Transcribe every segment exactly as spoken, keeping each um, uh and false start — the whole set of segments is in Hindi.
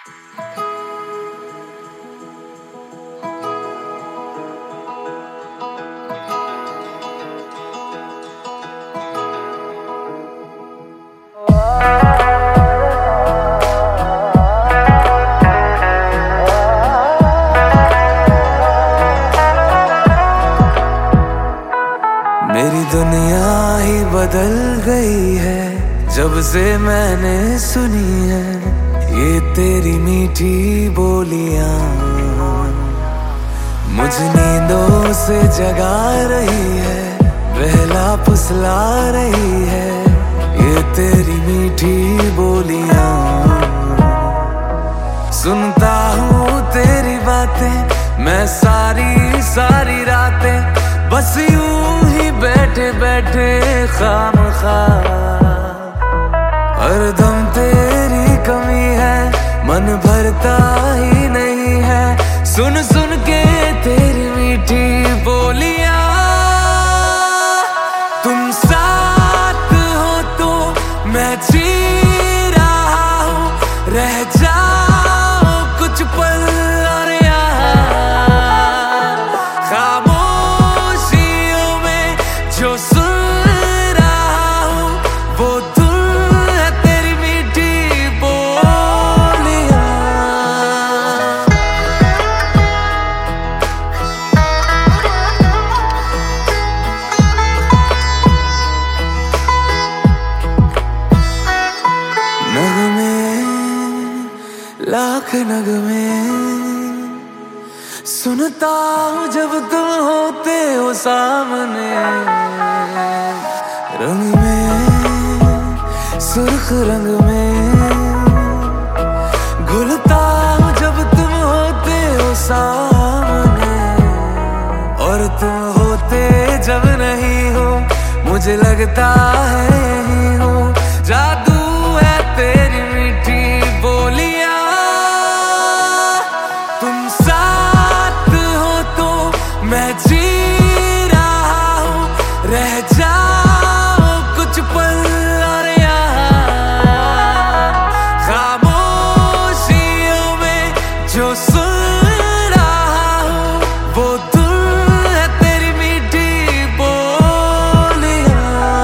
मेरी दुनिया ही बदल गई है जब से मैंने सुनी है ये तेरी मीठी बोलियां। मुझे नींदों से जगा रही है, बहला फुसला रही है ये तेरी मीठी बोलियां। सुनता हूँ तेरी बातें मैं सारी सारी रातें, बस यूं ही बैठे बैठे खामखा। हरदम तेरी कमी है, मन भरता ही नहीं है सुन सुन के तेरी मीठी बोलियां। तुम साथ हो तो मैं जी रहा हूँ, रह जाओ कुछ पल और यहाँ। खामोशियों में जो सुन रहा हूँ वो धुन है तेरी मीठी बोलियां। नगमे लाख नगमे सुनता हूँ जब तुम होते हो सामने। रंग में सुर्ख रंग में घुलता हूँ जब तुम होते हो सामने। और तुम होते जब नहीं हो मुझे लगता है यही हो। जादू है तेरी मीठी बोलियां। तुम साथ हो तो मैं जी रहा हूँ, रह जाओ कुछ पल और यहाँ। खामोशियों में जो सुन रहा हूँ वो धुन है तेरी मीठी बोलियां।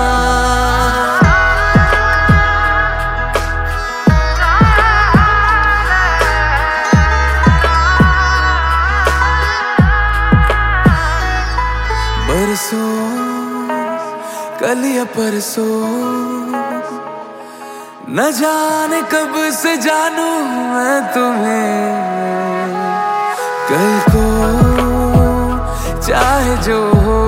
बरसों कल या परसों न जाने कब से जानूं मैं तुम्हें। कल को चाहे जो हो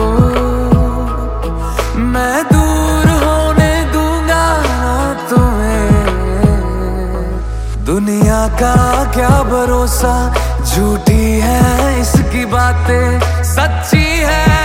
मैं दूर होने दूंगा तुम्हें। दुनिया का क्या भरोसा, झूठी है इसकी बातें सच्ची है